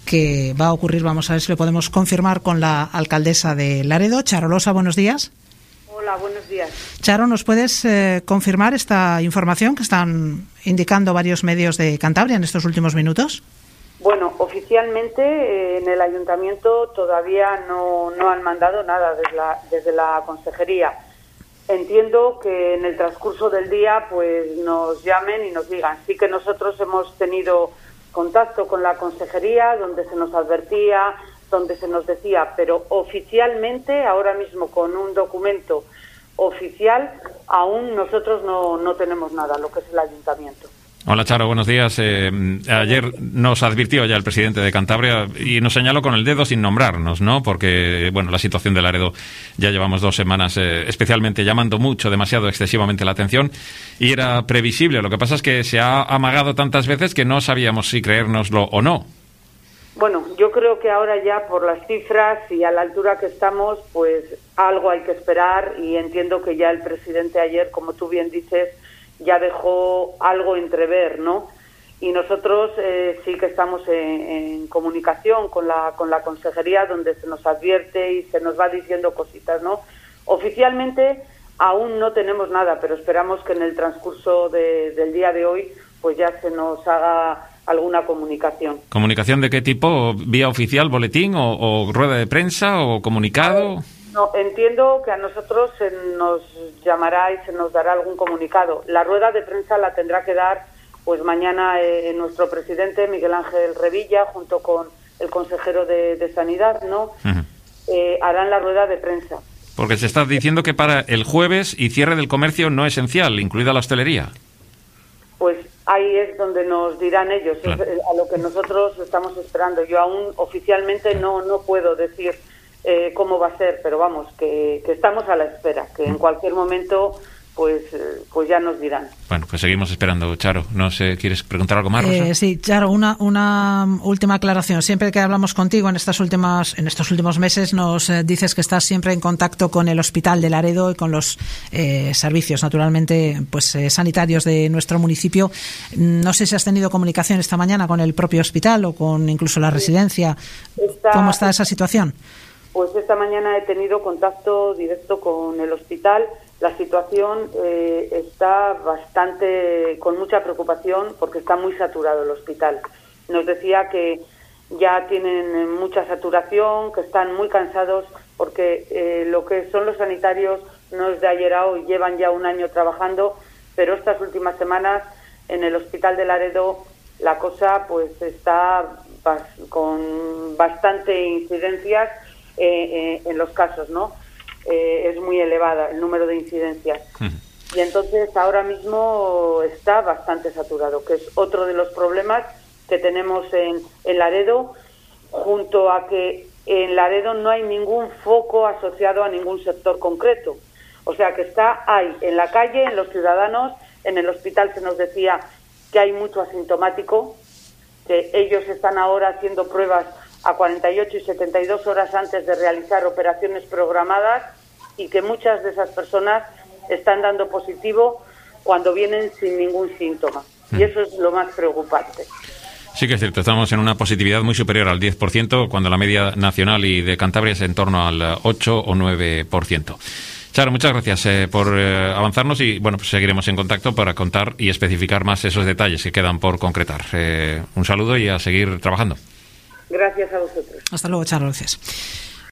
que va a ocurrir. Vamos a ver si lo podemos confirmar con la alcaldesa de Laredo. Charo Losa, buenos días. Hola, buenos días. Charo, ¿nos puedes confirmar esta información que están indicando varios medios de Cantabria en estos últimos minutos? Bueno, oficialmente en el ayuntamiento todavía no han mandado nada desde la consejería. Entiendo que en el transcurso del día pues nos llamen y nos digan. Sí que nosotros hemos tenido contacto con la consejería donde se nos advertía, donde se nos decía, pero oficialmente, ahora mismo con un documento oficial, aún nosotros no tenemos nada, lo que es el ayuntamiento. Hola Charo, buenos días. Ayer nos advirtió ya el presidente de Cantabria y nos señaló con el dedo sin nombrarnos, ¿no? Porque, bueno, la situación de Laredo ya llevamos 2 semanas especialmente llamando mucho, demasiado excesivamente la atención y era previsible. Lo que pasa es que se ha amagado tantas veces que no sabíamos si creérnoslo o no. Bueno, yo creo que ahora ya por las cifras y a la altura que estamos, pues algo hay que esperar y entiendo que ya el presidente ayer, como tú bien dices, ya dejó algo entrever, ¿no? Y nosotros sí que estamos en comunicación con la consejería donde se nos advierte y se nos va diciendo cositas, ¿no? Oficialmente aún no tenemos nada, pero esperamos que en el transcurso del día de hoy pues ya se nos haga alguna comunicación. ¿Comunicación de qué tipo? ¿Vía oficial, boletín o rueda de prensa o comunicado? No, entiendo que a nosotros se nos llamará y se nos dará algún comunicado. La rueda de prensa la tendrá que dar pues mañana nuestro presidente Miguel Ángel Revilla junto con el consejero de Sanidad, ¿no? Uh-huh. Harán la rueda de prensa. Porque se está diciendo que para el jueves y cierre del comercio no esencial, incluida la hostelería. Pues ahí es donde nos dirán ellos, claro. Es a lo que nosotros estamos esperando. Yo aún oficialmente no puedo decir cómo va a ser, pero vamos, que estamos a la espera, que en cualquier momento pues ya nos dirán. Bueno, pues seguimos esperando, Charo. No sé, ¿quieres preguntar algo más, Rosa? Sí, Charo, una última aclaración. Siempre que hablamos contigo en estos últimos meses nos dices que estás siempre en contacto con el Hospital de Laredo y con los servicios, naturalmente, pues sanitarios de nuestro municipio. No sé si has tenido comunicación esta mañana con el propio hospital o con incluso la residencia. ¿Cómo está esa situación? Pues esta mañana he tenido contacto directo con el hospital. La situación está bastante, con mucha preocupación, porque está muy saturado el hospital. Nos decía que ya tienen mucha saturación, que están muy cansados, porque lo que son los sanitarios no es de ayer a hoy, llevan ya 1 año trabajando, pero estas últimas semanas en el Hospital de Laredo la cosa pues está con bastante incidencias en los casos, ¿no? Es muy elevada el número de incidencias. Y entonces ahora mismo está bastante saturado, que es otro de los problemas que tenemos en Laredo, junto a que en Laredo no hay ningún foco asociado a ningún sector concreto. O sea que hay en la calle, en los ciudadanos, en el hospital se nos decía que hay mucho asintomático, que ellos están ahora haciendo pruebas a 48 y 72 horas antes de realizar operaciones programadas y que muchas de esas personas están dando positivo cuando vienen sin ningún síntoma. Y eso es lo más preocupante. Sí que es cierto, estamos en una positividad muy superior al 10%, cuando la media nacional y de Cantabria es en torno al 8 o 9%. Charo, muchas gracias por avanzarnos y bueno, pues seguiremos en contacto para contar y especificar más esos detalles que quedan por concretar. Un saludo y a seguir trabajando. Gracias a vosotros. Hasta luego, Charo, gracias.